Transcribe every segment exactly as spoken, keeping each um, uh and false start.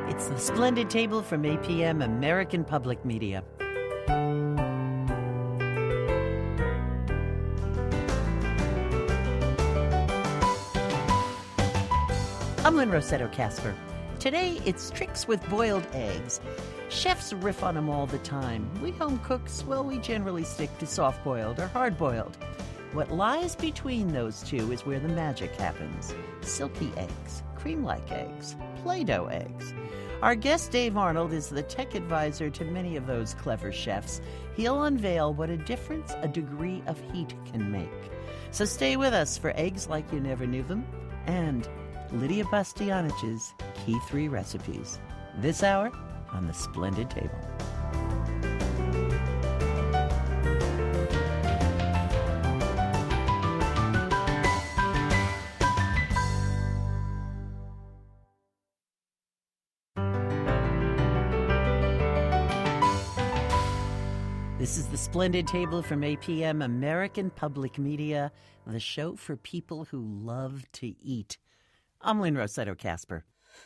It's the Splendid Table from A P M, American Public Media. I'm Lynn Rossetto Kasper. Today, it's tricks with boiled eggs. Chefs riff on them all the time. We home cooks, well, we generally stick to soft-boiled or hard-boiled. What lies between those two is where the magic happens. Silky eggs, cream-like eggs, Play-Doh eggs. Our guest, Dave Arnold, is the tech advisor to many of those clever chefs. He'll unveil what a difference a degree of heat can make. So stay with us for Eggs Like You Never Knew Them and Lydia Bastianich's Key Three Recipes. This hour on the Splendid Table. This is the Splendid Table from A P M, American Public Media, the show for people who love to eat. I'm Lynn Rossetto Kasper.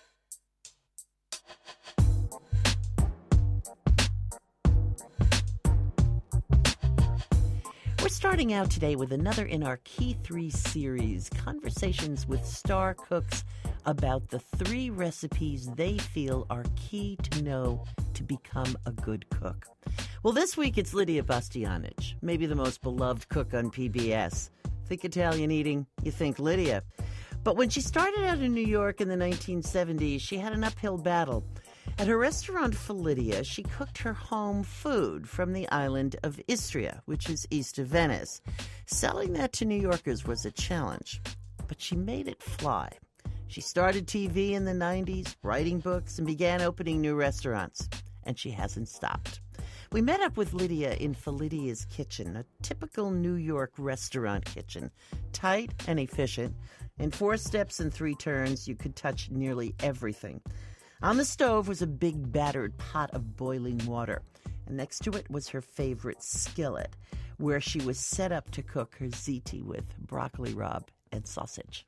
We're starting out today with another in our Key Three series, conversations with star cooks about the three recipes they feel are key to know to become a good cook. Well, this week it's Lydia Bastianich, maybe the most beloved cook on P B S. Think Italian eating, you think Lydia. But when she started out in New York in the nineteen seventies, she had an uphill battle. At her restaurant Felidia, she cooked her home food from the island of Istria, which is east of Venice. Selling that to New Yorkers was a challenge, but she made it fly. She started T V in the nineties, writing books, and began opening new restaurants. And she hasn't stopped. We met up with Lydia in Felidia's kitchen, a typical New York restaurant kitchen, tight and efficient. In four steps and three turns, you could touch nearly everything. On the stove was a big battered pot of boiling water, and next to it was her favorite skillet, where she was set up to cook her ziti with broccoli rabe and sausage.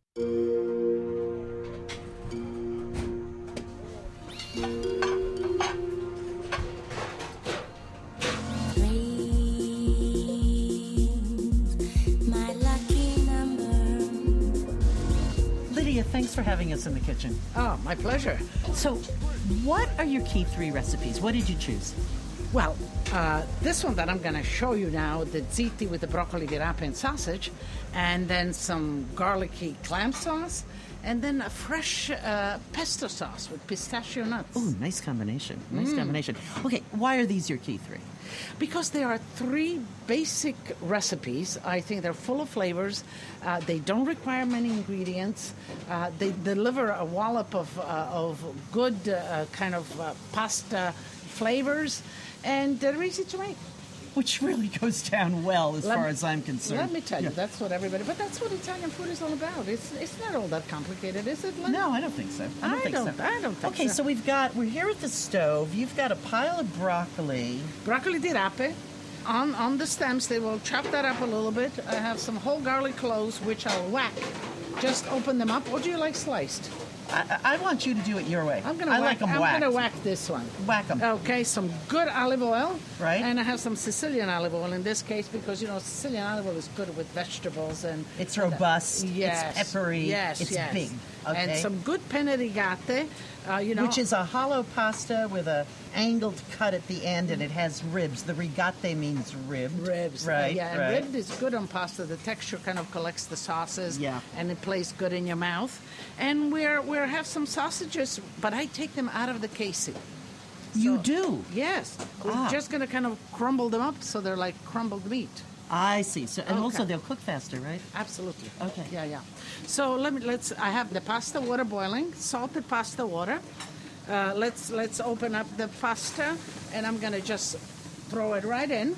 Thanks for having us in the kitchen. Oh, my pleasure. So, what are your key three recipes? What did you choose? Well, uh, this one that I'm going to show you now, the ziti with the broccoli di rape and sausage, and then some garlicky clam sauce, and then a fresh uh, pesto sauce with pistachio nuts. Oh, nice combination. Nice Mm. combination. Okay, why are these your key three? Because there are three basic recipes. I think they're full of flavors. Uh, they don't require many ingredients. Uh, they deliver a wallop of, uh, of good uh, kind of uh, pasta flavors, and they're easy to make. Which really goes down well as Let far me- as I'm concerned. Let me tell Yeah. you, that's what everybody... But that's what Italian food is all about. It's it's not all that complicated, is it, Lynn? No, I don't think so. I don't I think don't- so. I don't think okay, so. so we've got, we're here at the stove. You've got a pile of broccoli. Broccoli di rape. On, on the stems, they will chop that up a little bit. I have some whole garlic cloves, which I'll whack. Just open them up. Or do you like sliced? I, I want you to do it your way. I'm gonna I whack, like them I'm whacked. gonna whack this one. Whack them. Okay, some good olive oil. Right. And I have some Sicilian olive oil in this case because, you know, Sicilian olive oil is good with vegetables and... It's robust. Yes. It's peppery. Yes, It's yes. big. Okay. And some good penne rigate, uh, you know... Which is a hollow pasta with a angled cut at the end, and it has ribs. The rigate means ribbed. Ribs. Right, Uh, yeah, and right. ribbed is good on pasta. The texture kind of collects the sauces. Yeah. And it plays good in your mouth. And we're we have some sausages, but I take them out of the casing. You So- do? Yes. We're Ah. just going to kind of crumble them up so they're like crumbled meat. I see. So, and Okay. also they'll cook faster, right? Absolutely. Okay. Yeah, yeah. So let me let's. I have the pasta water boiling, salted pasta water. Uh, let's let's open up the pasta, and I'm gonna just throw it right in.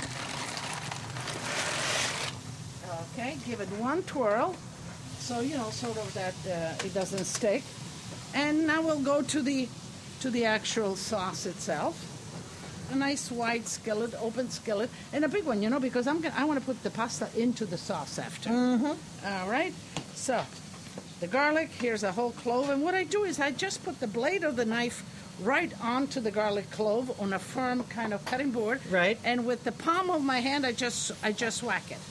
Okay, give it one twirl, so you know, sort of that uh, it doesn't stick. And now we'll go to the to the actual sauce itself. A nice wide skillet, open skillet, and a big one, you know, because I'm gonna, I want to put the pasta into the sauce after. Mm-hmm. All right. So the garlic. Here's a whole clove. And what I do is I just put the blade of the knife right onto the garlic clove on a firm kind of cutting board. Right. And with the palm of my hand, I just I just whack it.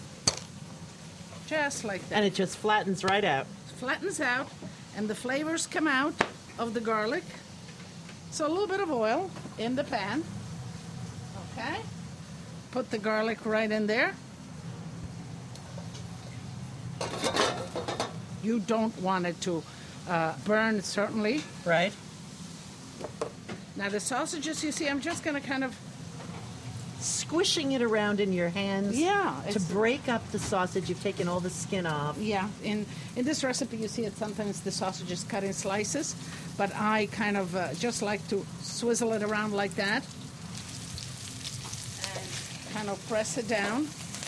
Just like that. And it just flattens right out. Flattens out, and the flavors come out of the garlic. So a little bit of oil in the pan. Okay. Put the garlic right in there. You don't want it to uh, burn, certainly. Right. Now the sausages, you see, I'm just going to kind of... Squishing it around in your hands. Yeah, To it's- break up the sausage, you've taken all the skin off. Yeah, in, in this recipe, you see it sometimes the sausage is cut in slices, but I kind of uh, just like to swizzle it around like that and kind of press it down.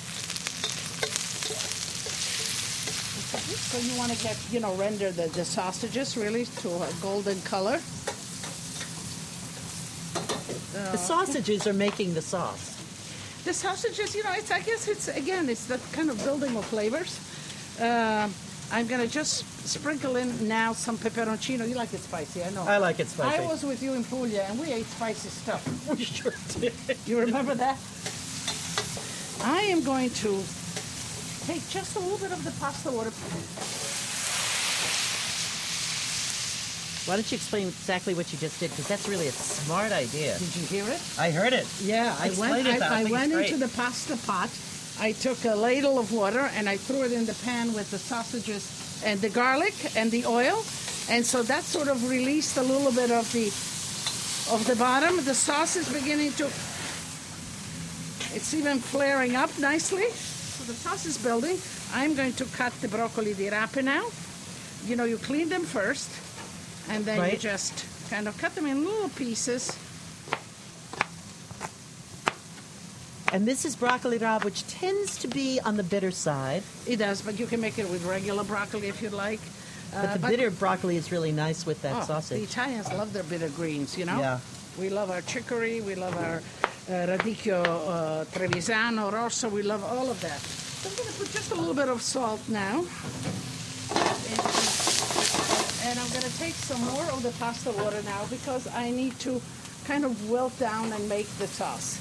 So you want to get, you know, render the, the sausages really to a golden color. The sausages are making the sauce. The sausages, you know, it's I guess it's, again, it's that kind of building of flavors. Uh, I'm going to just sprinkle in now some peperoncino. You like it spicy, I know. I like it spicy. I was with you in Puglia, and we ate spicy stuff. We sure did. You remember that? I am going to take just a little bit of the pasta water. Why don't you explain exactly what you just did? Because that's really a smart idea. Did you hear it? I heard it. Yeah, I Explain went, it, I, I I think went it's great. into the pasta pot. I took a ladle of water and I threw it in the pan with the sausages and the garlic and the oil. And so that sort of released a little bit of the of the bottom. The sauce is beginning to, it's even flaring up nicely. So the sauce is building. I'm going to cut the broccoli di rape now. You know, you clean them first. And then Right. you just kind of cut them in little pieces. And this is broccoli rabe, which tends to be on the bitter side. It does, but you can make it with regular broccoli if you'd like. But Uh, the bitter broccoli is really nice with that oh, The sausage. Italians love their bitter greens, you know? Yeah. We love our chicory, we love our uh, radicchio uh, trevisano, rosso, we love all of that. So I'm going to put just a little bit of salt now. And, and I'm going to take some more of the pasta water now because I need to kind of wilt down and make the sauce.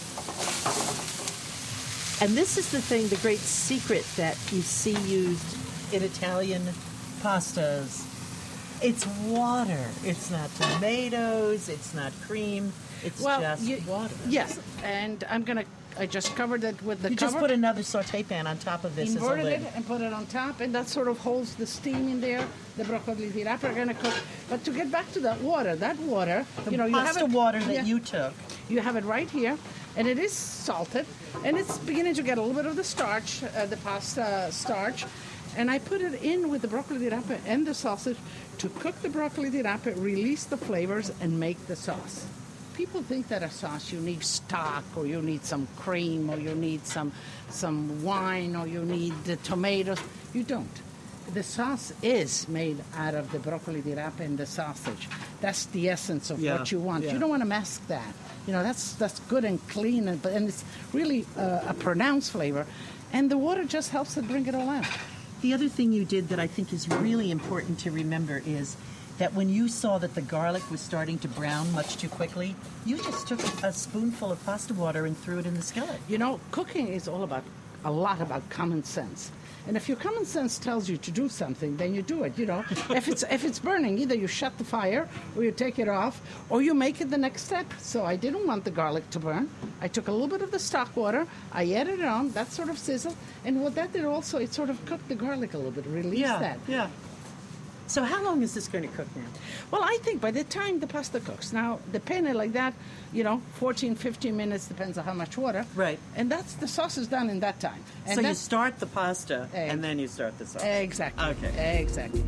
And this is the thing, the great secret that you see used in Italian pastas. It's water. It's not tomatoes. It's not cream. It's Well, just you- water. Yes, and I'm going to, I just covered it with the You cover. just put another saute pan on top of this as a Inverted lid. it and put it on top, and that sort of holds the steam in there. The broccoli di rape are going to cook. But to get back to that water, that water, The you know, you have pasta it, water that yeah, you took. you have it right here, and it is salted, and it's beginning to get a little bit of the starch, uh, the pasta starch. And I put it in with the broccoli di rape and the sausage to cook the broccoli di rape, release the flavors, and make the sauce. People think that a sauce you need stock, or you need some cream, or you need some some wine, or you need the tomatoes. You don't. The sauce is made out of the broccoli di rape and the sausage. That's the essence of Yeah, what you want. yeah. You don't want to mask that. You know, that's that's good and clean, and, and it's really uh, a pronounced flavor. And the water just helps to bring it all out. The other thing you did that I think is really important to remember is that when you saw that the garlic was starting to brown much too quickly, you just took a spoonful of pasta water and threw it in the skillet. You know, cooking is all about a lot about common sense. And if your common sense tells you to do something, then you do it. You know, if it's if it's burning, either you shut the fire, or you take it off, or you make it the next step. So I didn't want the garlic to burn. I took a little bit of the stock water, I added it on, that sort of sizzled, and what that did also, it sort of cooked the garlic a little bit, released that. yeah. So how long is this going to cook now? Well, I think by the time the pasta cooks, now the penne like that, you know, fourteen, fifteen minutes, depends on how much water. Right. And that's, the sauce is done in that time. And So you that's- start the pasta Egg. and then you start the sauce. Exactly. Okay. Exactly.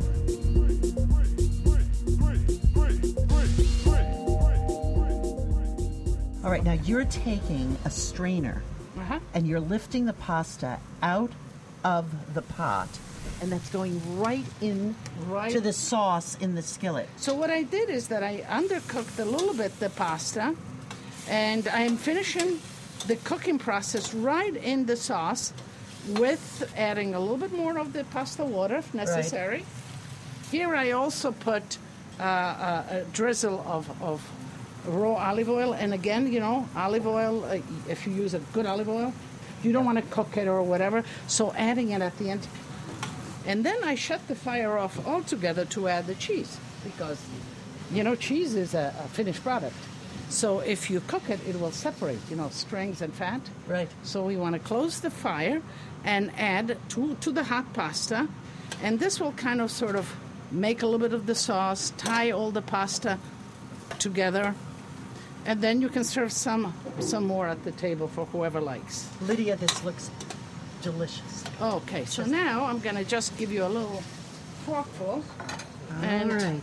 All right, now you're taking a strainer Uh-huh. and you're lifting the pasta out of the pot, and that's going right in Right. to the sauce in the skillet. So what I did is that I undercooked a little bit the pasta, and I'm finishing the cooking process right in the sauce. with adding a little bit more of the pasta water if necessary. Right. Here I also put uh, a, a drizzle of, of raw olive oil. And again, you know, olive oil, uh, if you use a good olive oil, you don't want to cook it or whatever. So adding it at the end. And then I shut the fire off altogether to add the cheese because, you know, cheese is a, a finished product. So if you cook it, it will separate, you know, strings and fat. Right. So we want to close the fire and add to, to the hot pasta. And this will kind of sort of make a little bit of the sauce, tie all the pasta together. And then you can serve some some more at the table for whoever likes. Lydia, this looks delicious. Okay, so now I'm going to just give you a little forkful. All and right.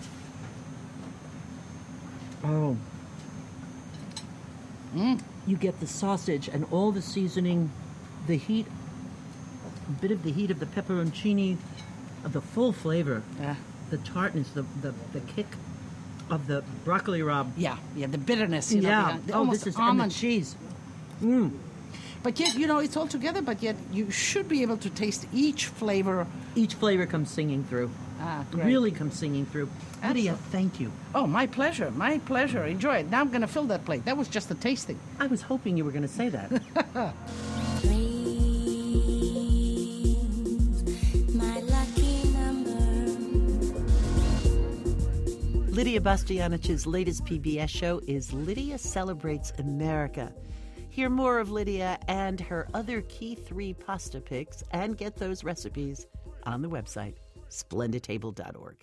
Oh. Mm. You get the sausage and all the seasoning, the heat, a bit of the heat of the pepperoncini, of the full flavor, Yeah. the tartness, the, the, the kick of the broccoli rabe. Yeah, yeah, the bitterness, you know, Yeah. behind- the Oh, almost this is and the almond. cheese. Mm. But yet, you know, it's all together, but yet you should be able to taste each flavor. Each flavor comes singing through. Ah, great. Really comes singing through. Lydia, thank you. Oh, my pleasure, my pleasure. Enjoy it. Now I'm going to fill that plate. That was just a tasting. I was hoping you were going to say that. My lucky number. Lydia Bastianich's latest P B S show is Lydia Celebrates America. Hear more of Lydia and her other key three pasta picks and get those recipes on the website, splendid table dot org.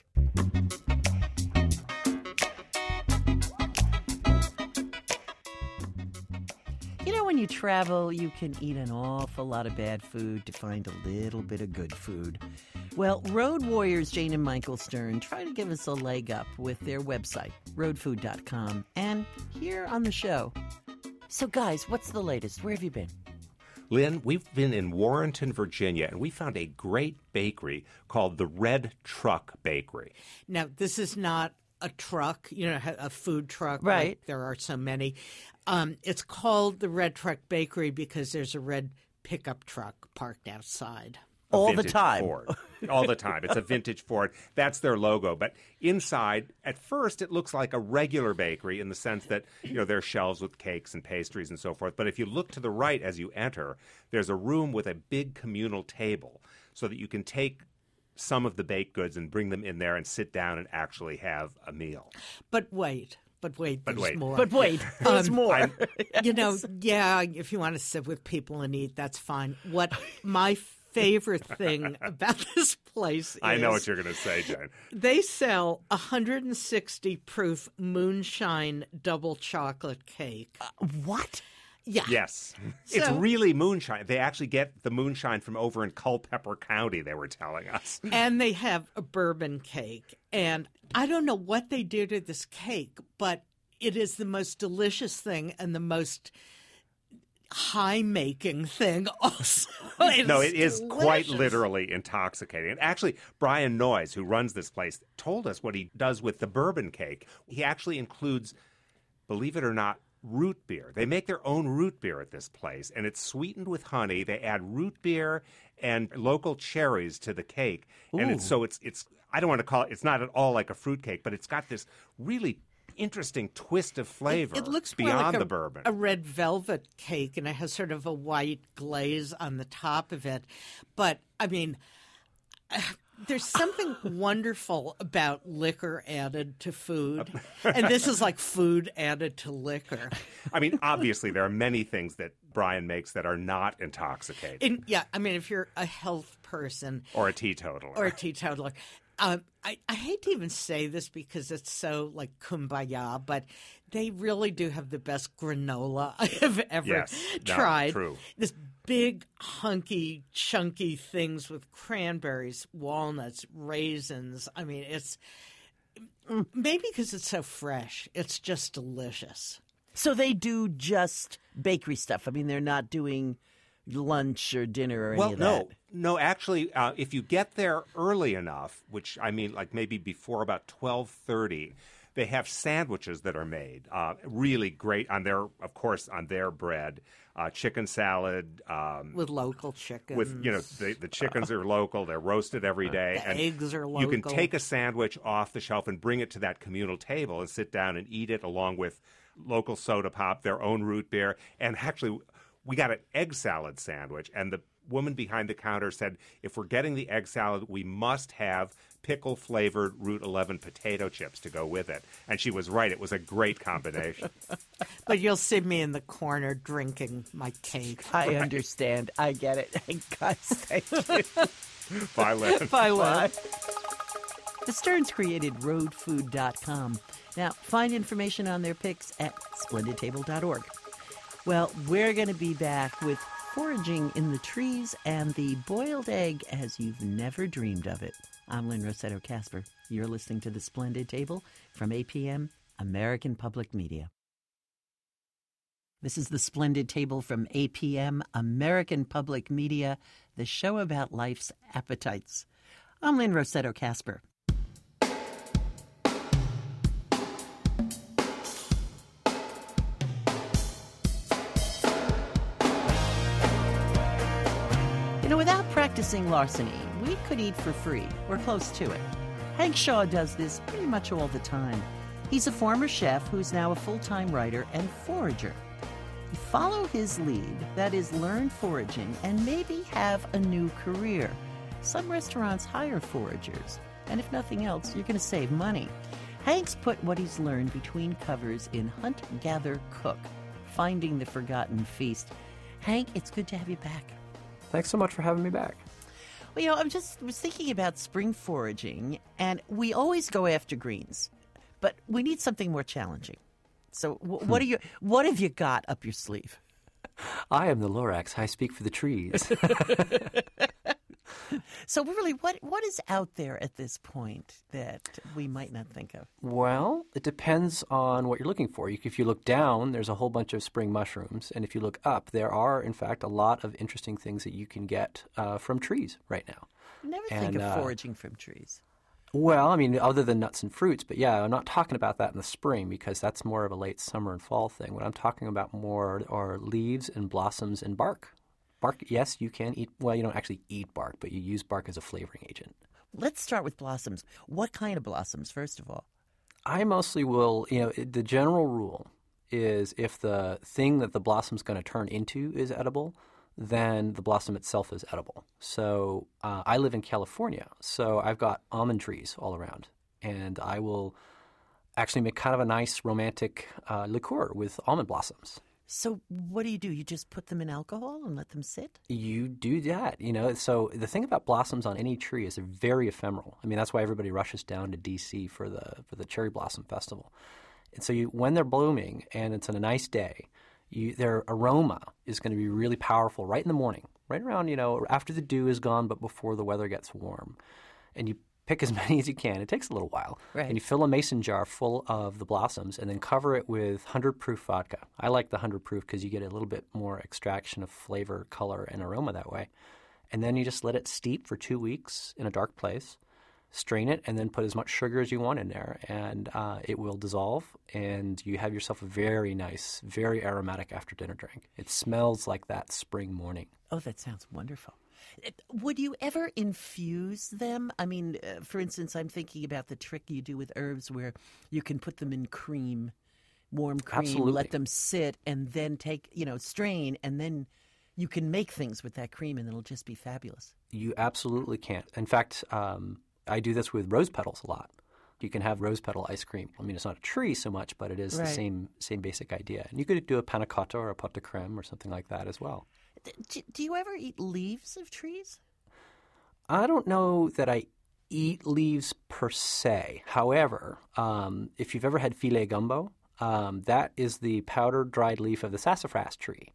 You know, when you travel, you can eat an awful lot of bad food to find a little bit of good food. Well, Road Warriors Jane and Michael Stern try to give us a leg up with their website, road food dot com, and here on the show. So, guys, what's the latest? Where have you been? Lynn, we've been in Warrenton, Virginia, and we found a great bakery called the Red Truck Bakery. Now, this is not a truck, you know, a food truck. Right. Like there are so many. Um, it's called the Red Truck Bakery because there's a red pickup truck parked outside. A All the vintage time. Ford. All the time. It's a vintage Ford. That's their logo. But inside, at first, it looks like a regular bakery in the sense that, you know, there are shelves with cakes and pastries and so forth. But if you look to the right as you enter, there's a room with a big communal table so that you can take some of the baked goods and bring them in there and sit down and actually have a meal. But wait. But wait, But there's wait. more. But wait, there's Um, more. I'm- You know, yeah, if you want to sit with people and eat, that's fine. What my favorite thing about this place is I know what you're going to say, Jen. they sell one hundred sixty proof moonshine double chocolate cake. What? Yeah. Yes. It's So- really moonshine. They actually get the moonshine from over in Culpeper County, they were telling us. And they have a bourbon cake. And I don't know what they do to this cake, but it is the most delicious thing and the most high-making thing also. It No, it is quite delicious. literally intoxicating. And actually, Brian Noyes, who runs this place, told us what he does with the bourbon cake. He actually includes, believe it or not, root beer. They make their own root beer at this place, and it's sweetened with honey. They add root beer and local cherries to the cake. And it's, so it's, it's, I don't want to call it, it's not at all like a fruit cake, but it's got this really interesting twist of flavor It, it looks more beyond like a, the bourbon. a red velvet cake, and it has sort of a white glaze on the top of it. But, I mean, there's something wonderful about liquor added to food. And this is like food added to liquor. I mean, obviously, there are many things that Brian makes that are not intoxicating. And, yeah, I mean, if you're a health person Or a teetotaler. or a teetotaler, um, I, I hate to even say this because it's so like kumbaya, but they really do have the best granola I have ever Yes. No, tried. true. This big, hunky, chunky things with cranberries, walnuts, raisins. I mean, it's maybe because it's so fresh. It's just delicious. So they do just bakery stuff. I mean, they're not doing lunch or dinner or Well, any of no, that. no. Actually, uh, if you get there early enough, which I mean, like maybe before about twelve thirty, They have sandwiches that are made, uh, really great on their, of course, on their bread. Uh, chicken salad. Um, with local chickens. With, you know, the, the chickens are local. They're roasted every day. The and eggs are local. You can take a sandwich off the shelf and bring it to that communal table and sit down and eat it along with local soda pop, their own root beer. And actually, we got an egg salad sandwich, and the woman behind the counter said, if we're getting the egg salad, we must have pickle-flavored Route eleven potato chips to go with it. And she was right. It was a great combination. But you'll see me in the corner drinking my cake. I understand. I get it. Guys, thank you. Bye, Lynn. Bye, Lynn. Bye. The Stearns created road food dot com. Now, find information on their picks at splendid table dot org. Well, we're going to be back with foraging in the trees and the boiled egg as you've never dreamed of it. I'm Lynn Rossetto Kasper. You're listening to The Splendid Table from A P M, American Public Media. This is The Splendid Table from A P M, American Public Media, the show about life's appetites. I'm Lynn Rossetto Kasper. You know, without practicing larceny, we could eat for free, or close to it. Hank Shaw does this pretty much all the time. He's a former chef who's now a full-time writer and forager. Follow his lead, that is, learn foraging, and maybe have a new career. Some restaurants hire foragers, and if nothing else, you're going to save money. Hank's put what he's learned between covers in Hunt, Gather, Cook, Finding the Forgotten Feast. Hank, it's good to have you back. Thanks so much for having me back. Well, you know, I'm just was thinking about spring foraging, and we always go after greens, but we need something more challenging. So, w- what are you? What have you got up your sleeve? I am the Lorax. I speak for the trees. So, really, what what is out there at this point that we might not think of? Well, it depends on what you're looking for. You, if you look down, there's a whole bunch of spring mushrooms. And if you look up, there are, in fact, a lot of interesting things that you can get uh, from trees right now. Never And, think of uh, foraging from trees. Well, I mean, other than nuts and fruits. But yeah, I'm not talking about that in the spring because that's more of a late summer and fall thing. What I'm talking about more are leaves and blossoms and bark. Bark, yes, you can eat, well, you don't actually eat bark, but you use bark as a flavoring agent. Let's start with blossoms. What kind of blossoms, first of all? I mostly will, you know, the general rule is if the thing that the blossom's going to turn into is edible, then the blossom itself is edible. So uh, I live in California, so I've got almond trees all around, and I will actually make kind of a nice romantic uh, liqueur with almond blossoms. So what do you do? You just put them in alcohol and let them sit? You do that, you know. So the thing about blossoms on any tree is they're very ephemeral. I mean, that's why everybody rushes down to D C for the for the Cherry Blossom Festival. And so you, when they're blooming and it's on a nice day, you, their aroma is going to be really powerful right in the morning, right around, you know, after the dew is gone but before the weather gets warm. And you pick as many as you can. It takes a little while. Right. And you fill a mason jar full of the blossoms and then cover it with one hundred proof vodka. I like the one hundred proof because you get a little bit more extraction of flavor, color, and aroma that way. And then you just let it steep for two weeks in a dark place, strain it, and then put as much sugar as you want in there. And uh, it will dissolve, and you have yourself a very nice, very aromatic after-dinner drink. It smells like that spring morning. Oh, that sounds wonderful. Would you ever infuse them? I mean, uh, for instance, I'm thinking about the trick you do with herbs where you can put them in cream, warm cream, Absolutely. let them sit, and then take, you know, strain, and then you can make things with that cream, and it'll just be fabulous. You absolutely can't. In fact, um, I do this with rose petals a lot. You can have rose petal ice cream. I mean, it's not a tree so much, but it is Right. the same same basic idea. And you could do a panna cotta or a pot de creme or something like that as well. Do, do you ever eat leaves of trees? I don't know that I eat leaves per se. However, um, if you've ever had filet gumbo, um, that is the powdered dried leaf of the sassafras tree.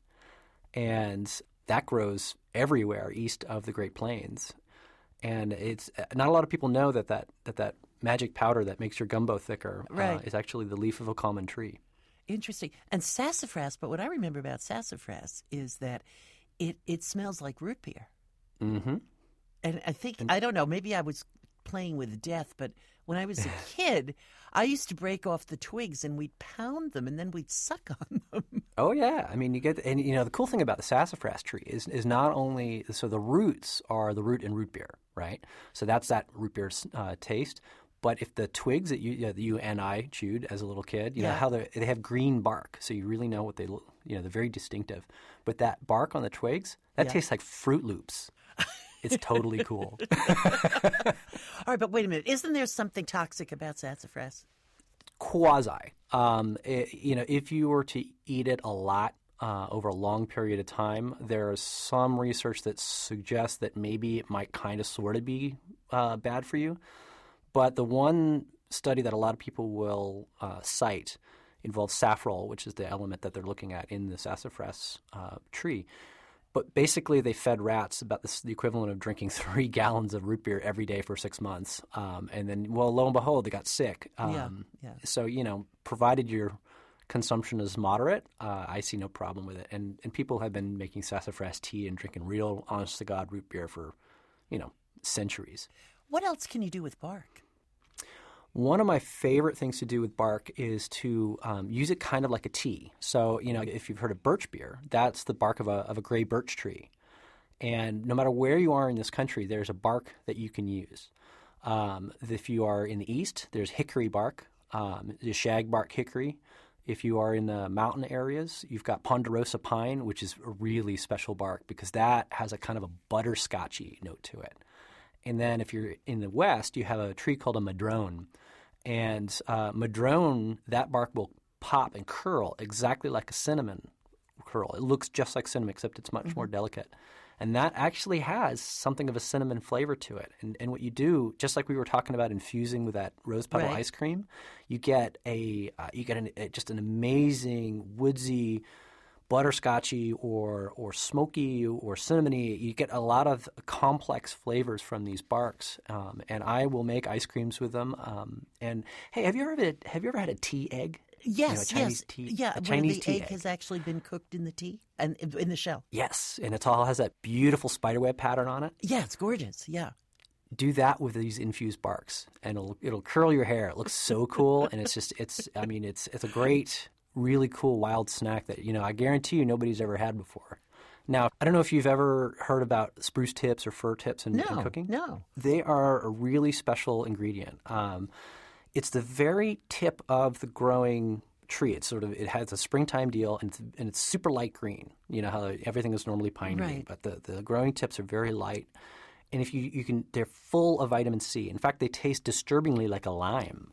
And that grows everywhere east of the Great Plains. And it's not a lot of people know that that, that, that magic powder that makes your gumbo thicker Right. uh, is actually the leaf of a common tree. Interesting. And sassafras, but what I remember about sassafras is that it, it smells like root beer. Mm-hmm. And I think, I don't know, maybe I was playing with death, but when I was a kid, I used to break off the twigs and we'd pound them and then we'd suck on them. Oh yeah, I mean you get, and you know the cool thing about the sassafras tree is is not only so the roots are the root in root beer, right? So that's that root beer uh, taste. But if the twigs that you you, know, that you and I chewed as a little kid, you Yeah. know how they they have green bark, so you really know what they look. You know they're very distinctive. But that bark on the twigs, that Yeah. tastes like Fruit Loops. It's totally cool. All right, but wait a minute. Isn't there something toxic about sassafras? Quasi. Um, it, you know, if you were to eat it a lot uh, over a long period of time, there is some research that suggests that maybe it might kind of sort of be uh, bad for you. But the one study that a lot of people will uh, cite involves safrole, which is the element that they're looking at in the sassafras uh, tree. But basically, they fed rats about this, the equivalent of drinking three gallons of root beer every day for six months. Um, and then, well, lo and behold, they got sick. Um, Yeah, yeah. So, you know, provided your consumption is moderate, uh, I see no problem with it. And and people have been making sassafras tea and drinking real, honest-to-God root beer for, you know, centuries. What else can you do with bark? One of my favorite things to do with bark is to um, use it kind of like a tea. So, you know, if you've heard of birch beer, that's the bark of a of a gray birch tree. And no matter where you are in this country, there's a bark that you can use. Um, if you are in the east, there's hickory bark, um, the shagbark hickory. If you are in the mountain areas, you've got ponderosa pine, which is a really special bark because that has a kind of a butterscotchy note to it. And then if you're in the west, you have a tree called a madrone. And uh, madrone, that bark will pop and curl exactly like a cinnamon curl. It looks just like cinnamon, except it's much mm-hmm. more delicate. And that actually has something of a cinnamon flavor to it. And and what you do, just like we were talking about infusing with that rose petal Right. ice cream, you get a uh, you get an, a, just an amazing woodsy, butterscotchy or or smoky or cinnamony. You get a lot of complex flavors from these barks, um, and I will make ice creams with them. Um, and hey, have you ever had, have you ever had a tea egg? Yes, You know, a Chinese yes. tea, yeah, a where Chinese the tea egg, egg. has actually been cooked in the tea and in the shell. Yes, and it all has that beautiful spiderweb pattern on it. Yeah, it's gorgeous. Yeah. Do that with these infused barks, and it'll it'll curl your hair. It looks so cool, and it's just it's I mean it's it's a great, really cool wild snack that you know I guarantee you nobody's ever had before. Now I don't know if you've ever heard about spruce tips or fir tips in, No, in cooking. no. They are a really special ingredient. Um, it's the very tip of the growing tree. It's sort of it has a springtime deal, and it's, and it's super light green. You know how everything is normally pine green, Right. but the, the growing tips are very light. And if you you can, they're full of vitamin C. In fact, they taste disturbingly like a lime.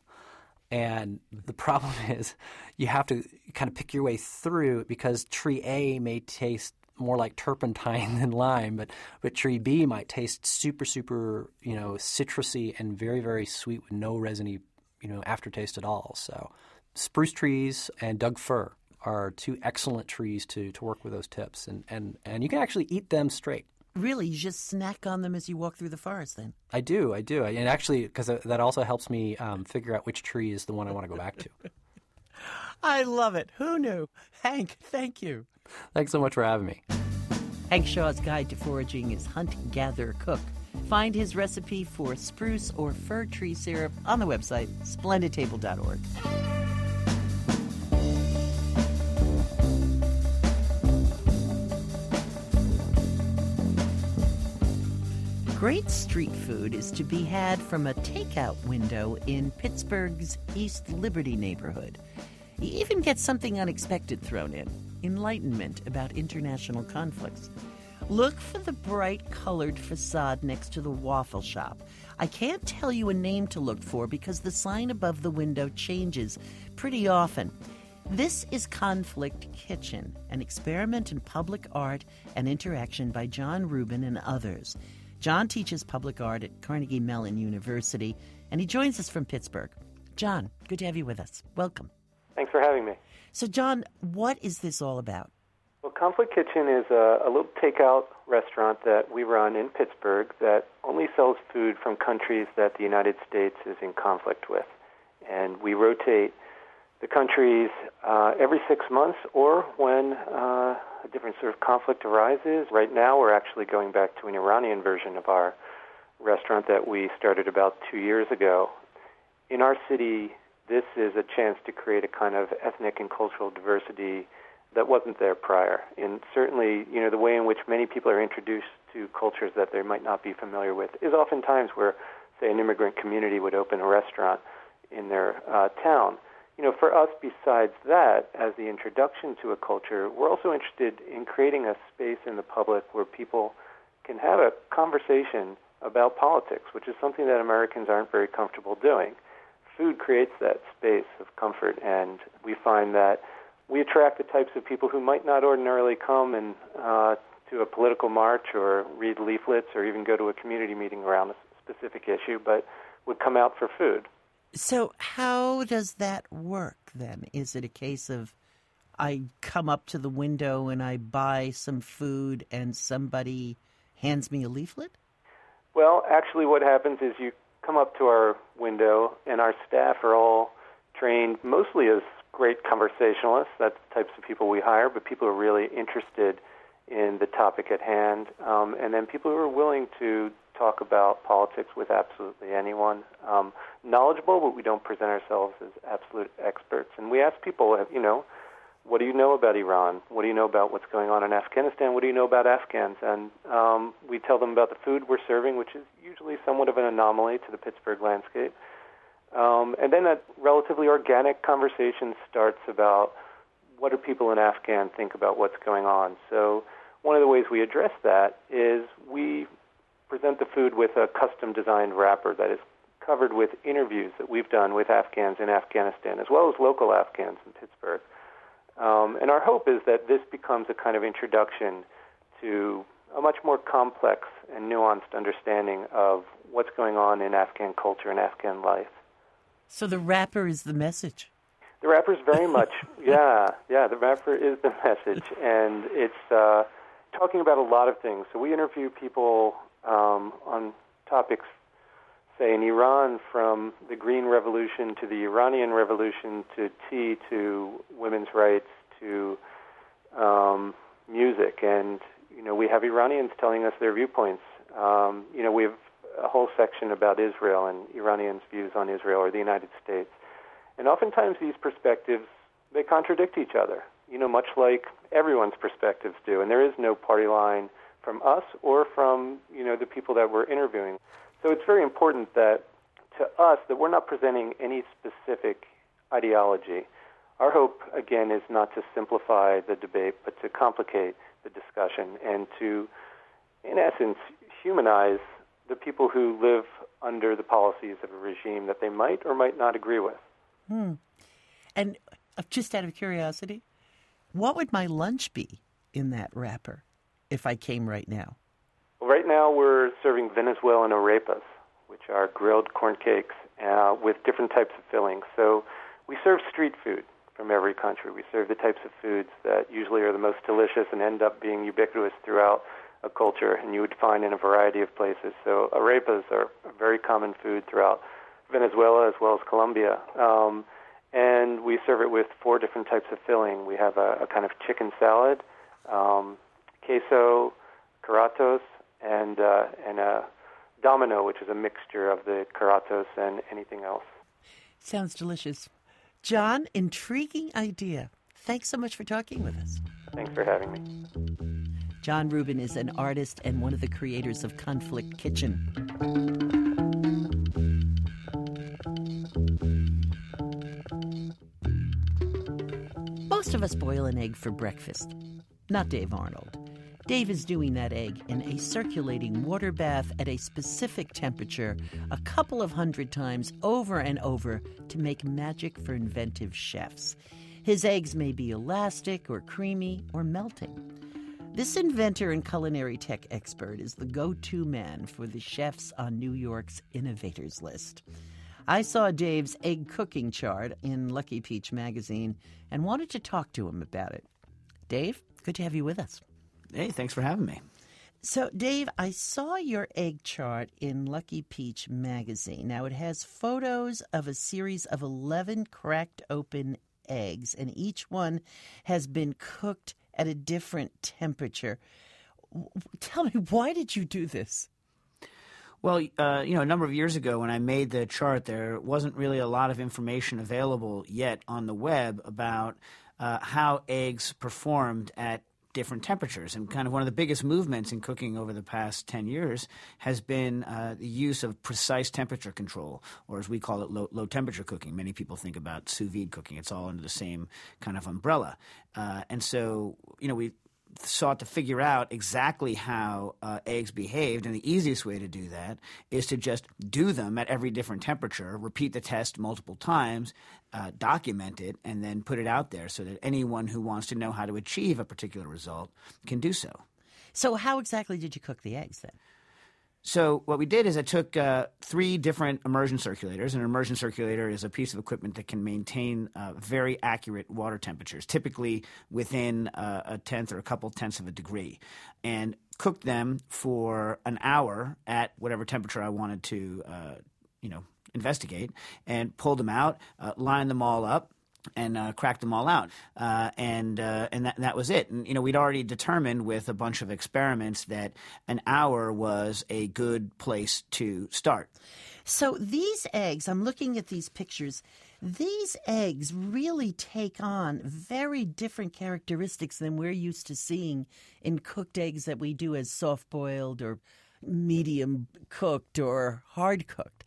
And the problem is, you have to kind of pick your way through because tree A may taste more like turpentine than lime, but but tree B might taste super super you know citrusy and very very sweet with no resiny you know aftertaste at all. So spruce trees and Doug fir are two excellent trees to, to work with those tips, and, and, and you can actually eat them straight. Really, you just snack on them as you walk through the forest then? I do, I do. And actually, because that also helps me um, figure out which tree is the one I want to go back to. I love it. Who knew? Hank, thank you. Thanks so much for having me. Hank Shaw's guide to foraging is Hunt, Gather, Cook. Find his recipe for spruce or fir tree syrup on the website splendid table dot org. Great street food is to be had from a takeout window in Pittsburgh's East Liberty neighborhood. You even get something unexpected thrown in, enlightenment about international conflicts. Look for the bright-colored facade next to the waffle shop. I can't tell you a name to look for because the sign above the window changes pretty often. This is Conflict Kitchen, an experiment in public art and interaction by John Rubin and others. John teaches public art at Carnegie Mellon University, and he joins us from Pittsburgh. John, good to have you with us. Welcome. Thanks for having me. So, John, what is this all about? Well, Conflict Kitchen is a, a little takeout restaurant that we run in Pittsburgh that only sells food from countries that the United States is in conflict with. And we rotate the countries uh, every six months or when uh, a different sort of conflict arises. Right now we're actually going back to an Iranian version of our restaurant that we started about two years ago. In our city, this is a chance to create a kind of ethnic and cultural diversity that wasn't there prior. And certainly, you know, the way in which many people are introduced to cultures that they might not be familiar with is oftentimes where, say, an immigrant community would open a restaurant in their uh, town. You know, for us, besides that, as the introduction to a culture, we're also interested in creating a space in the public where people can have a conversation about politics, which is something that Americans aren't very comfortable doing. Food creates that space of comfort, and we find that we attract the types of people who might not ordinarily come and uh, to a political march or read leaflets or even go to a community meeting around a specific issue, but would come out for food. So how does that work then? Is it a case of I come up to the window and I buy some food and somebody hands me a leaflet? Well, actually what happens is you come up to our window and our staff are all trained mostly as great conversationalists. That's the types of people we hire, but people who are really interested in the topic at hand, um, and then people who are willing to talk about politics with absolutely anyone. Um, knowledgeable, but we don't present ourselves as absolute experts. And we ask people, you know, what do you know about Iran? What do you know about what's going on in Afghanistan? What do you know about Afghans? And um, we tell them about the food we're serving, which is usually somewhat of an anomaly to the Pittsburgh landscape. Um, and then a relatively organic conversation starts about what do people in Afghan think about what's going on. So one of the ways we address that is we present the food with a custom-designed wrapper that is covered with interviews that we've done with Afghans in Afghanistan, as well as local Afghans in Pittsburgh. Um, and our hope is that this becomes a kind of introduction to a much more complex and nuanced understanding of what's going on in Afghan culture and Afghan life. So the wrapper is the message. The wrapper is very much, yeah, yeah, the wrapper is the message. And it's uh, talking about a lot of things. So we interview people um, on topics, say, in Iran, from the Green Revolution to the Iranian Revolution to tea to women's rights to um, music. And, you know, we have Iranians telling us their viewpoints. Um, you know, we have a whole section about Israel and Iranians' views on Israel or the United States. And oftentimes these perspectives, they contradict each other, you know, much like everyone's perspectives do. And there is no party line from us or from, you know, the people that we're interviewing. So it's very important that, to us, that we're not presenting any specific ideology. Our hope, again, is not to simplify the debate, but to complicate the discussion and to, in essence, humanize the people who live under the policies of a regime that they might or might not agree with. Hmm. And uh, just out of curiosity, what would my lunch be in that wrapper if I came right now? Well, right now we're serving Venezuelan arepas, which are grilled corn cakes uh, with different types of fillings. So we serve street food from every country. We serve the types of foods that usually are the most delicious and end up being ubiquitous throughout a culture, and you would find in a variety of places. So arepas are a very common food throughout Venezuela as well as Colombia. Um, and we serve it with four different types of filling. We have a, a kind of chicken salad, um, queso, caratos, and uh, and a domino, which is a mixture of the caratos and anything else. Sounds delicious. John, intriguing idea. Thanks so much for talking with us. Thanks for having me. John Rubin is an artist and one of the creators of Conflict Kitchen. Most of us boil an egg for breakfast. Not Dave Arnold. Dave is doing that egg in a circulating water bath at a specific temperature a couple of hundred times over and over to make magic for inventive chefs. His eggs may be elastic or creamy or melting. This inventor and culinary tech expert is the go-to man for the chefs on New York's innovators list. I saw Dave's egg cooking chart in Lucky Peach magazine and wanted to talk to him about it. Dave, good to have you with us. Hey, thanks for having me. So, Dave, I saw your egg chart in Lucky Peach magazine. Now, it has photos of a series of eleven cracked open eggs, and each one has been cooked at a different temperature. Tell me, why did you do this? Well, uh, you know, a number of years ago when I made the chart, there wasn't really a lot of information available yet on the web about uh, how eggs performed at different temperatures. And kind of one of the biggest movements in cooking over the past ten years has been uh, the use of precise temperature control, or as we call it, low, low temperature cooking. Many people think about sous vide cooking. It's all under the same kind of umbrella. Uh, and so, you know, we sought to figure out exactly how uh, eggs behaved, and the easiest way to do that is to just do them at every different temperature, repeat the test multiple times, uh, document it, and then put it out there so that anyone who wants to know how to achieve a particular result can do so. So how exactly did you cook the eggs then? So what we did is I took uh, three different immersion circulators. An immersion circulator is a piece of equipment that can maintain uh, very accurate water temperatures, typically within uh, a tenth or a couple tenths of a degree, and cooked them for an hour at whatever temperature I wanted to, uh, you know, investigate, and pulled them out, uh, lined them all up, and uh, cracked them all out, uh, and uh, and that, that was it. And you know, we'd already determined with a bunch of experiments that an hour was a good place to start. So these eggs, I'm looking at these pictures, these eggs really take on very different characteristics than we're used to seeing in cooked eggs that we do as soft-boiled or medium cooked or hard cooked.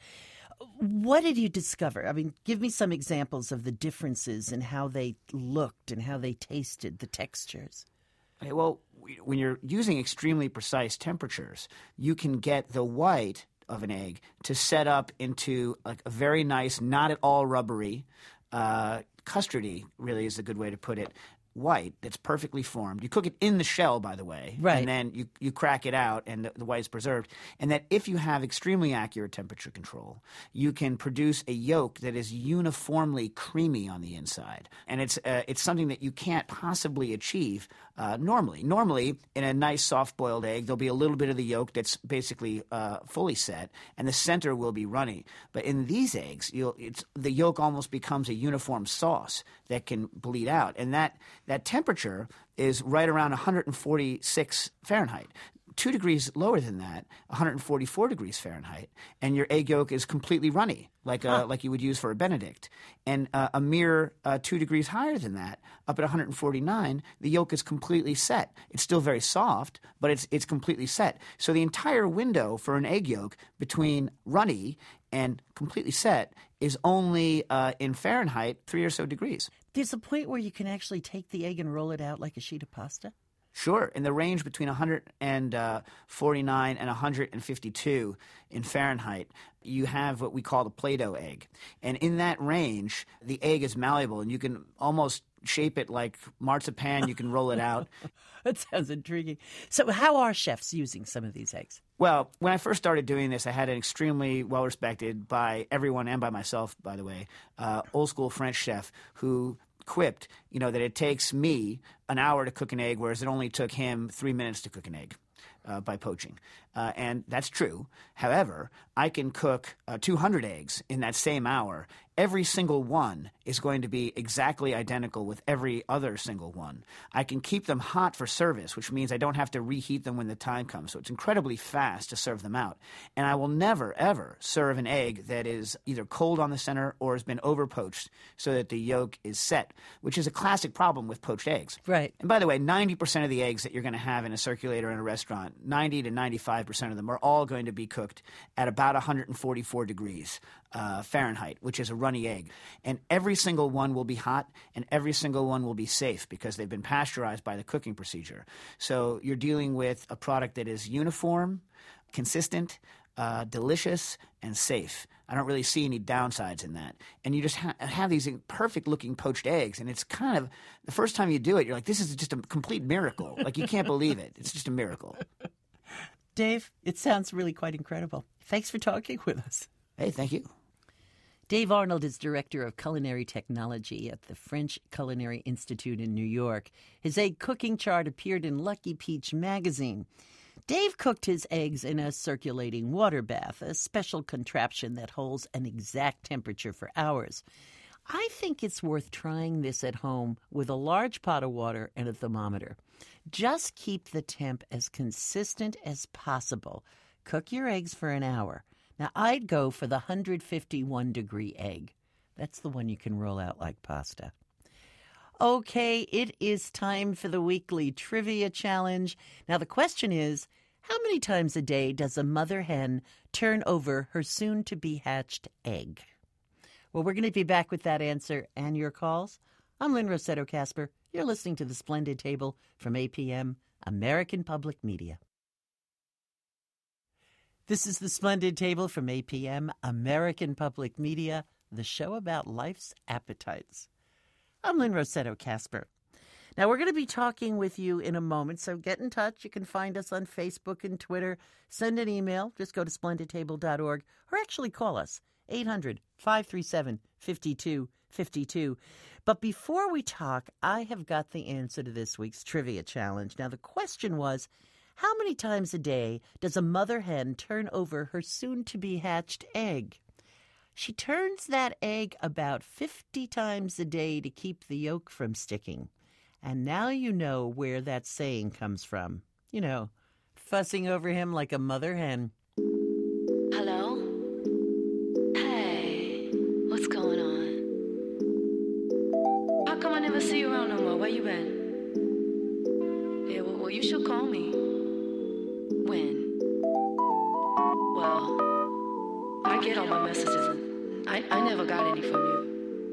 What did you discover? I mean, give me some examples of the differences in how they looked and how they tasted, the textures. Okay, well, when you're using extremely precise temperatures, you can get the white of an egg to set up into like a very nice, not at all rubbery, uh, custardy, really is a good way to put it, white that's perfectly formed. You cook it in the shell, by the way, right. And then you, you crack it out and the, the white is preserved. And that if you have extremely accurate temperature control, you can produce a yolk that is uniformly creamy on the inside. And it's uh, it's something that you can't possibly achieve uh, normally. Normally, in a nice soft-boiled egg, there'll be a little bit of the yolk that's basically uh, fully set, and the center will be runny. But in these eggs, you'll, it's, the yolk almost becomes a uniform sauce that can bleed out. And that That temperature is right around one hundred forty-six Fahrenheit. Two degrees lower than that, one hundred forty-four degrees Fahrenheit, and your egg yolk is completely runny, like a, huh. like you would use for a Benedict. And uh, a mere uh, two degrees higher than that, up at one hundred forty-nine, the yolk is completely set. It's still very soft, but it's it's completely set. So the entire window for an egg yolk between runny and completely set is only uh, in Fahrenheit three or so degrees. There's a point where you can actually take the egg and roll it out like a sheet of pasta? Sure. In the range between one hundred forty-nine and one hundred fifty-two in Fahrenheit, you have what we call the Play-Doh egg. And in that range, the egg is malleable, and you can almost shape it like marzipan. You can roll it out. That sounds intriguing. So how are chefs using some of these eggs? Well, when I first started doing this, I had an extremely well-respected by everyone and by myself, by the way, uh, old-school French chef who quipped, you know, that it takes me an hour to cook an egg, whereas it only took him three minutes to cook an egg uh, by poaching. Uh, and that's true. However, I can cook uh, two hundred eggs in that same hour. Every single one is going to be exactly identical with every other single one. I can keep them hot for service, which means I don't have to reheat them when the time comes. So it's incredibly fast to serve them out. And I will never, ever serve an egg that is either cold on the center or has been over-poached so that the yolk is set, which is a classic problem with poached eggs. Right. And by the way, ninety percent of the eggs that you're going to have in a circulator in a restaurant, ninety to ninety-five percent of them are all going to be cooked at about one hundred forty-four degrees uh, Fahrenheit, which is a runny egg. And every single one will be hot, and every single one will be safe because they've been pasteurized by the cooking procedure. So you're dealing with a product that is uniform, consistent, uh, delicious, and safe. I don't really see any downsides in that. And you just ha- have these perfect-looking poached eggs, and it's kind of – the first time you do it, you're like, this is just a complete miracle. Like, you can't believe it. It's just a miracle. Dave, it sounds really quite incredible. Thanks for talking with us. Hey, thank you. Dave Arnold is Director of Culinary Technology at the French Culinary Institute in New York. His egg cooking chart appeared in Lucky Peach magazine. Dave cooked his eggs in a circulating water bath, a special contraption that holds an exact temperature for hours. I think it's worth trying this at home with a large pot of water and a thermometer. Just keep the temp as consistent as possible. Cook your eggs for an hour. Now, I'd go for the one hundred fifty-one degree egg. That's the one you can roll out like pasta. Okay, it is time for the weekly trivia challenge. Now, the question is, how many times a day does a mother hen turn over her soon-to-be hatched egg? Well, we're going to be back with that answer and your calls. I'm Lynn Rossetto Kasper. You're listening to The Splendid Table from A P M, American Public Media. This is The Splendid Table from A P M, American Public Media, the show about life's appetites. I'm Lynn Rossetto Kasper. Now, we're going to be talking with you in a moment, so get in touch. You can find us on Facebook and Twitter. Send an email. Just go to splendid table dot org, or actually call us, eight hundred, five three seven, five two five two. But before we talk, I have got the answer to this week's trivia challenge. Now, the question was, how many times a day does a mother hen turn over her soon-to-be hatched egg? She turns that egg about fifty times a day to keep the yolk from sticking. And now you know where that saying comes from. You know, fussing over him like a mother hen. Hello? Hey, what's going on? How come I never see you around no more? Where you been? Yeah, well, well you should call me. When? Well, I get all my messages and I, I never got any from you.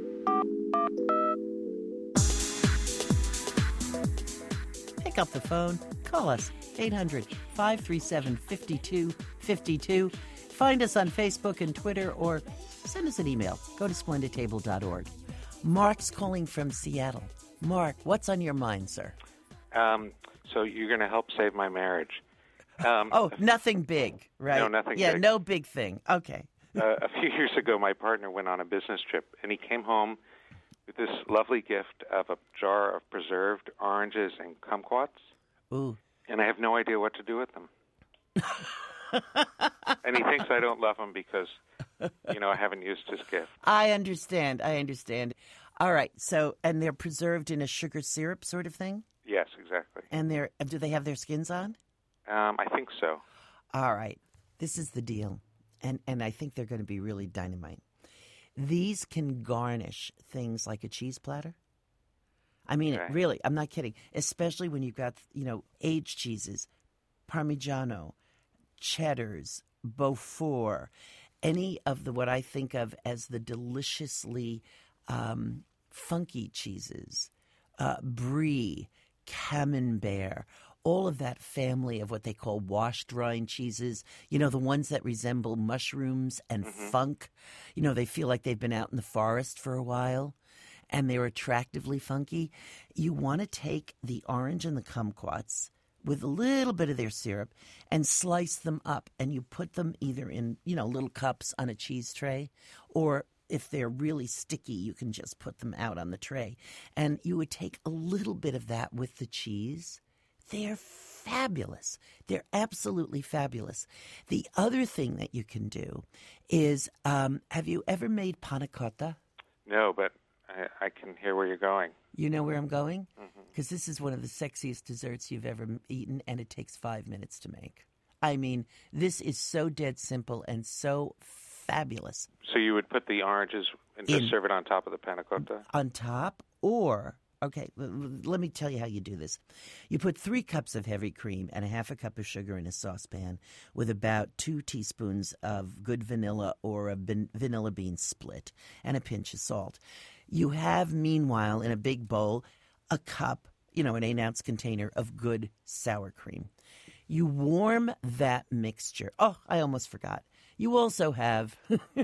Pick up the phone. Call us, eight hundred, five three seven, five two five two. Find us on Facebook and Twitter, or send us an email. Go to splendid table dot org. Mark's calling from Seattle. Mark, what's on your mind, sir? Um, so you're going to help save my marriage. Um, oh, nothing big, right? No, nothing yeah, big. no big thing. Okay. uh, a few years ago, my partner went on a business trip, and he came home with this lovely gift of a jar of preserved oranges and kumquats. Ooh. And I have no idea what to do with them. And he thinks I don't love him because, you know, I haven't used his gift. I understand. I understand. All right. So, and they're preserved in a sugar syrup sort of thing? Yes, exactly. And they're, do they have their skins on? Um, I think so. All right. This is the deal. And, and I think they're going to be really dynamite. These can garnish things like a cheese platter. I mean, Okay. it really, I'm not kidding. Especially when you've got, you know, aged cheeses, Parmigiano, cheddars, Beaufort, any of the what I think of as the deliciously um, funky cheeses, uh, brie, camembert, all of that family of what they call washed rind cheeses, you know, the ones that resemble mushrooms and Mm-hmm. funk. You know, they feel like they've been out in the forest for a while and they're attractively funky. You want to take the orange and the kumquats with a little bit of their syrup and slice them up, and you put them either in, you know, little cups on a cheese tray, or if they're really sticky, you can just put them out on the tray. And you would take a little bit of that with the cheese. They're fabulous. They're absolutely fabulous. The other thing that you can do is, um, have you ever made panna cotta? No, but I, I can hear where you're going. You know where I'm going? Because this is one of the sexiest desserts you've ever m- eaten, and it takes five minutes to make. I mean, this is so dead simple and so fabulous. So you would put the oranges and just In- serve it on top of the panna cotta? On top, or, okay, l- l- let me tell you how you do this. You put three cups of heavy cream and a half a cup of sugar in a saucepan with about two teaspoons of good vanilla or a bin- vanilla bean split and a pinch of salt. You have, meanwhile, in a big bowl, a cup, you know, an eight-ounce container of good sour cream. You warm that mixture. Oh, I almost forgot. You also have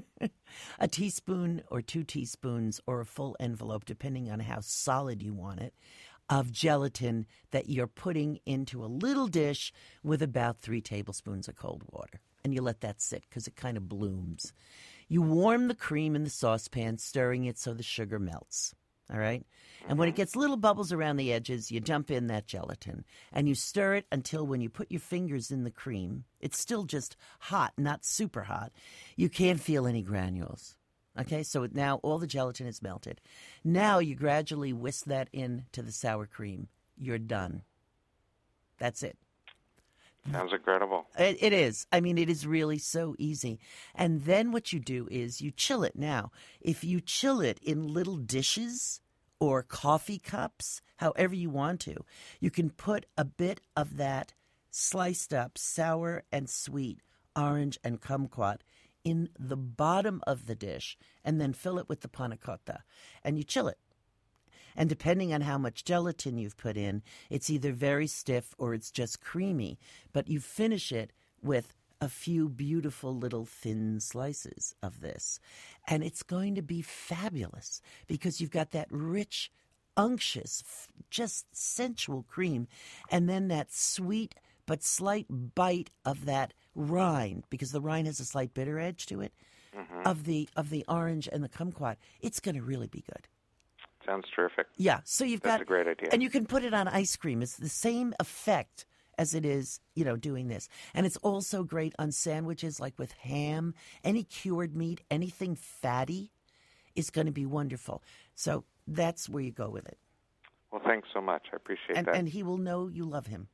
a teaspoon or two teaspoons or a full envelope, depending on how solid you want it, of gelatin that you're putting into a little dish with about three tablespoons of cold water. And you let that sit because it kind of blooms. You warm the cream in the saucepan, stirring it so the sugar melts. All right? And when it gets little bubbles around the edges, you dump in that gelatin. And you stir it until when you put your fingers in the cream, it's still just hot, not super hot. You can't feel any granules. Okay? So now all the gelatin is melted. Now you gradually whisk that into the sour cream. You're done. That's it. Sounds incredible. It, it is. I mean, it is really so easy. And then what you do is you chill it. Now, if you chill it in little dishes or coffee cups, however you want to, you can put a bit of that sliced up sour and sweet orange and kumquat in the bottom of the dish and then fill it with the panna cotta. And you chill it. And depending on how much gelatin you've put in, it's either very stiff or it's just creamy. But you finish it with a few beautiful little thin slices of this. And it's going to be fabulous because you've got that rich, unctuous, just sensual cream. And then that sweet but slight bite of that rind, because the rind has a slight bitter edge to it, mm-hmm. of the of the orange and the kumquat. It's going to really be good. Sounds terrific. Yeah, so you've That's got a great idea. And you can put it on ice cream. It's the same effect as it is, you know, doing this. And it's also great on sandwiches, like with ham, any cured meat, anything fatty is going to be wonderful. So that's where you go with it. Well, thanks so much. I appreciate and, that. And he will know you love him.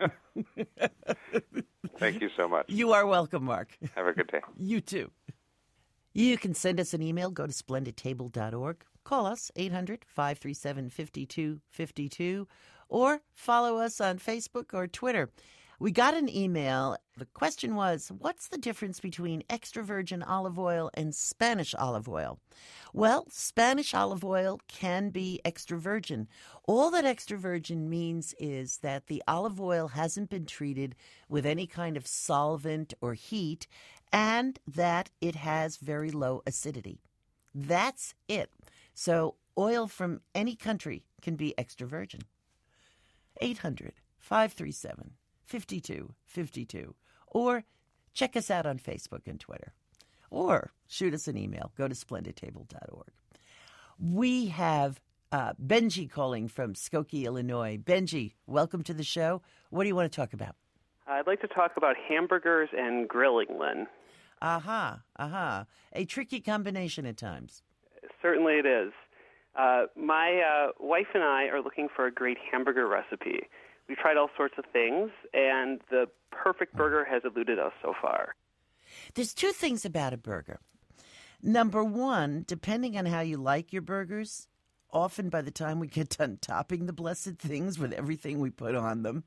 Thank you so much. You are welcome, Mark. Have a good day. You too. You can send us an email. Go to splendid table dot org. Call us, eight hundred, five three seven, five two five two, or follow us on Facebook or Twitter. We got an email. The question was, what's the difference between extra virgin olive oil and Spanish olive oil? Well, Spanish olive oil can be extra virgin. All that extra virgin means is that the olive oil hasn't been treated with any kind of solvent or heat, and that it has very low acidity. That's it. So oil from any country can be extra virgin. eight hundred, five three seven, five two five two. Or check us out on Facebook and Twitter. Or shoot us an email. Go to splendid table dot org. We have uh, Benji calling from Skokie, Illinois. Benji, welcome to the show. What do you want to talk about? I'd like to talk about hamburgers and grilling, Lynn. Aha, aha. A tricky combination at times. Certainly it is. Uh, my uh, wife and I are looking for a great hamburger recipe. We've tried all sorts of things, and the perfect burger has eluded us so far. There's two things about a burger. Number one, depending on how you like your burgers, often by the time we get done topping the blessed things with everything we put on them,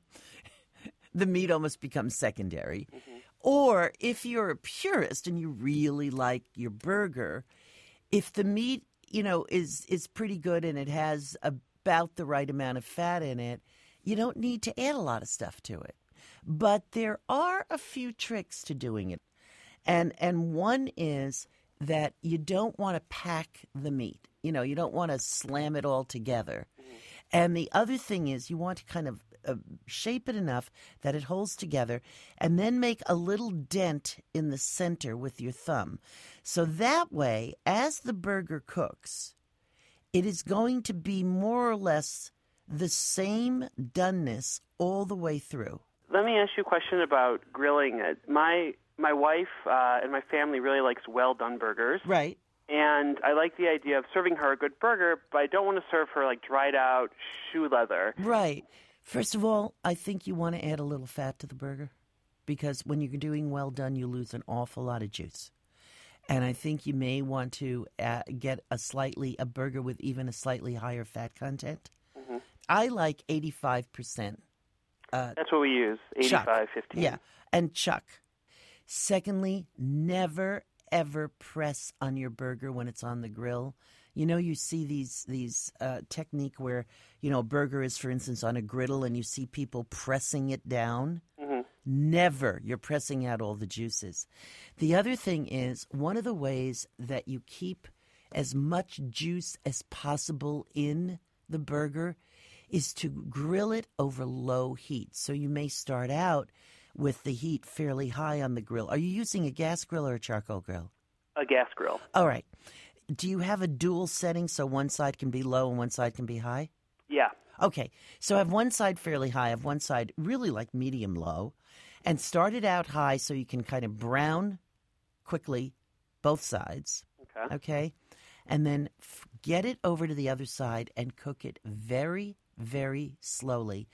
the meat almost becomes secondary. Mm-hmm. Or if you're a purist and you really like your burger, if the meat, you know, is is pretty good and it has about the right amount of fat in it, you don't need to add a lot of stuff to it. But there are a few tricks to doing it. And and one is that you don't want to pack the meat. You know, you don't want to slam it all together. Mm-hmm. And the other thing is you want to kind of uh, shape it enough that it holds together and then make a little dent in the center with your thumb. So that way, as the burger cooks, it is going to be more or less the same doneness all the way through. Let me ask you a question about grilling it. My my wife uh, and my family really likes well-done burgers. Right. And I like the idea of serving her a good burger, but I don't want to serve her like dried out shoe leather. Right. First of all, I think you want to add a little fat to the burger because when you're doing well done, you lose an awful lot of juice. And I think you may want to uh, get a slightly a burger with even a slightly higher fat content. Mm-hmm. I like eighty-five percent. Uh, That's what we use, eighty-five fifteen. Yeah, and chuck. Secondly, never, ever press on your burger when it's on the grill. You know, you see these these uh, technique where, you know, a burger is, for instance, on a griddle and you see people pressing it down. Mm-hmm. Never. You're pressing out all the juices. The other thing is, one of the ways that you keep as much juice as possible in the burger is to grill it over low heat. So you may start out with the heat fairly high on the grill. Are you using a gas grill or a charcoal grill? A gas grill. All right. Do you have a dual setting so one side can be low and one side can be high? Yeah. Okay. So I have one side fairly high, I have one side really like medium low, and start it out high so you can kind of brown quickly both sides. Okay. Okay. And then f- get it over to the other side and cook it very, very slowly.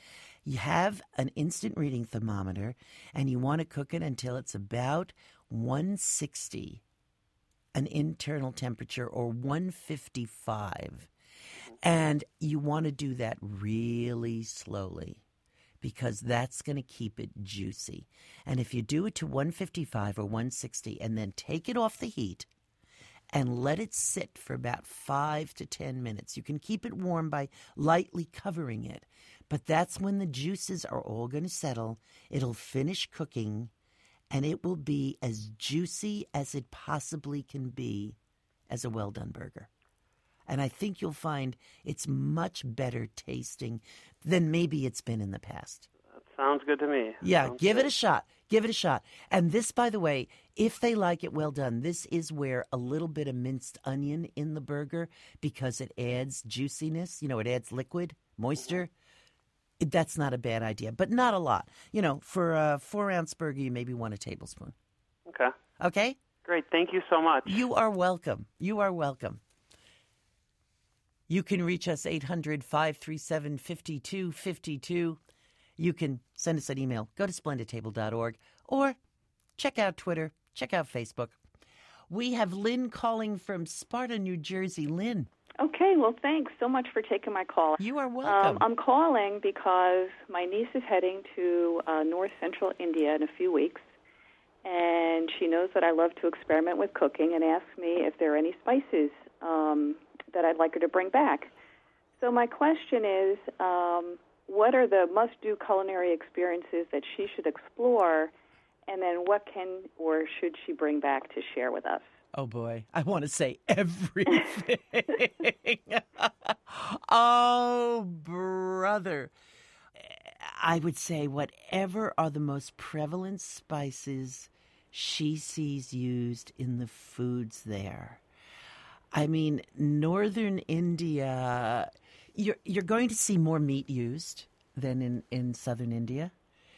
You have an instant reading thermometer, and you want to cook it until it's about one sixty, an internal temperature, or one fifty-five. And you want to do that really slowly, because that's going to keep it juicy. And if you do it to one fifty-five or one sixty and then take it off the heat and let it sit for about five to ten minutes, you can keep it warm by lightly covering it. But that's when the juices are all going to settle. It'll finish cooking, and it will be as juicy as it possibly can be as a well-done burger. And I think you'll find it's much better tasting than maybe it's been in the past. That sounds good to me. Yeah, Sounds give good. it a shot. Give it a shot. And this, by the way, if they like it well done, this is where a little bit of minced onion in the burger, because it adds juiciness. You know, it adds liquid, moisture. It- That's not a bad idea, but not a lot. You know, for a four-ounce burger, you maybe want a tablespoon. Okay. Okay? Great. Thank you so much. You are welcome. You are welcome. You can reach us eight hundred, five three seven, five two five two. You can send us an email. Go to splendid table dot org or check out Twitter. Check out Facebook. We have Lynn calling from Sparta, New Jersey. Lynn. Okay, well, thanks so much for taking my call. You are Um, welcome. I'm calling because my niece is heading to uh, north central India in a few weeks, and she knows that I love to experiment with cooking and asked me if there are any spices um, that I'd like her to bring back. So my question is, um, what are the must-do culinary experiences that she should explore, and then what can or should she bring back to share with us? Oh, boy. I want to say everything. Oh, brother. I would say whatever are the most prevalent spices she sees used in the foods there. I mean, northern India, you're, you're going to see more meat used than in, in southern India.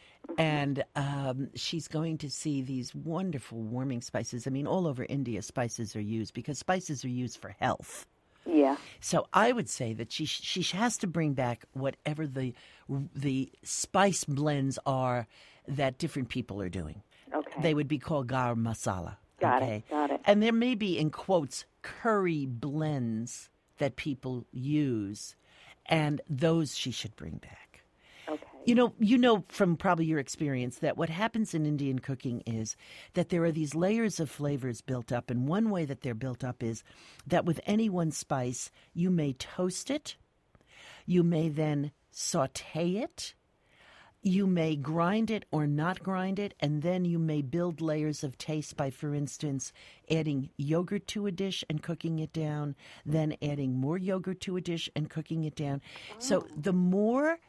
And um, she's going to see these wonderful warming spices. I mean, all over India, spices are used because spices are used for health. Yeah. So I would say that she she has to bring back whatever the the spice blends are that different people are doing. Okay. They would be called garam masala. Got okay? it, got it. And there may be, in quotes, curry blends that people use, and those she should bring back. Okay. You know, you know from probably your experience that what happens in Indian cooking is that there are these layers of flavors built up, and one way that they're built up is that with any one spice, you may toast it, you may then saute it, you may grind it or not grind it, and then you may build layers of taste by, for instance, adding yogurt to a dish and cooking it down, then adding more yogurt to a dish and cooking it down. Oh. So the more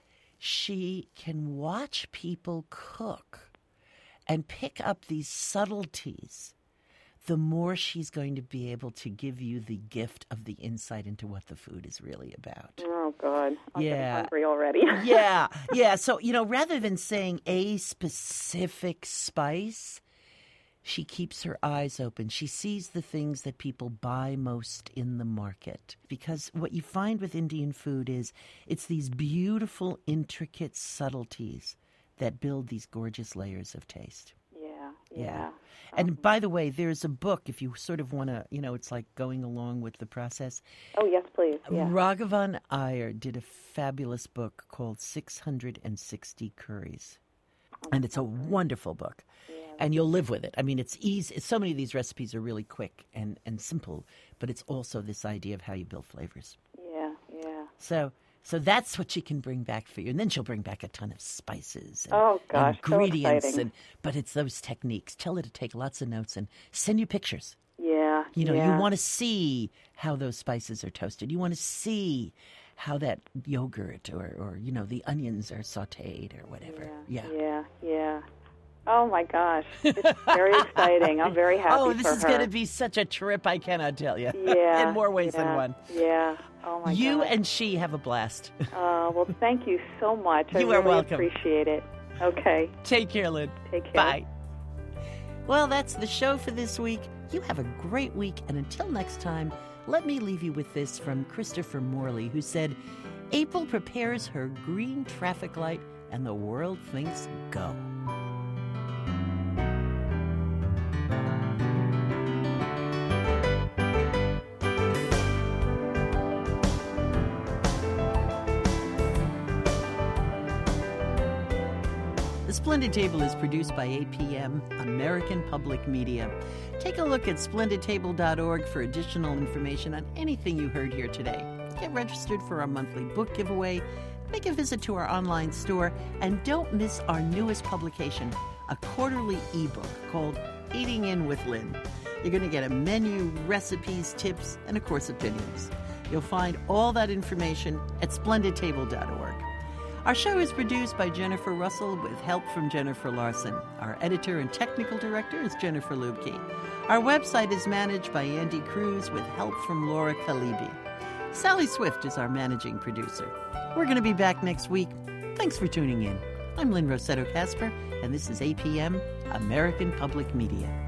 she can watch people cook and pick up these subtleties, the more she's going to be able to give you the gift of the insight into what the food is really about. Oh, God. I'm Yeah. getting hungry already. yeah, yeah. So, you know, rather than saying a specific spice, she keeps her eyes open. She sees the things that people buy most in the market. Because what you find with Indian food is it's these beautiful, intricate subtleties that build these gorgeous layers of taste. Yeah, Yeah. yeah. And by the way, there's a book, if you sort of want to, you know, it's like going along with the process. Oh, yes, please. Yeah. Raghavan Iyer did a fabulous book called six hundred sixty Curries. And it's a wonderful book. And you'll live with it. I mean, it's easy. So many of these recipes are really quick and, and simple, but it's also this idea of how you build flavors. Yeah, yeah. So so that's what she can bring back for you. And then she'll bring back a ton of spices and Oh, gosh, so ingredients. exciting. and But it's those techniques. Tell her to take lots of notes and send you pictures. Yeah, You know, yeah. you want to see how those spices are toasted. You want to see how that yogurt or, or, you know, the onions are sautéed or whatever. Yeah. Yeah, yeah. Oh, my gosh. It's very exciting. I'm very happy Oh, for this her. is going to be such a trip, I cannot tell you. Yeah. In more ways yeah, than one. Yeah. Oh, my You God. and she have a blast. Uh, well, thank you so much. I You are really welcome. appreciate it. Okay. Take care, Lynn. Take care. Bye. Well, that's the show for this week. You have a great week, and until next time, let me leave you with this from Christopher Morley, who said, April prepares her green traffic light and the world thinks go. The Splendid Table is produced by A P M, American Public Media. Take a look at splendid table dot org for additional information on anything you heard here today. Get registered for our monthly book giveaway, make a visit to our online store, and don't miss our newest publication, a quarterly ebook called Eating In with Lynn. You're going to get a menu, recipes, tips, and of course opinions. You'll find all that information at splendid table dot org. Our show is produced by Jennifer Russell with help from Jennifer Larson. Our editor and technical director is Jennifer Lubke. Our website is managed by Andy Cruz with help from Laura Kalibi. Sally Swift is our managing producer. We're going to be back next week. Thanks for tuning in. I'm Lynn Rossetto Kasper, and this is A P M, American Public Media.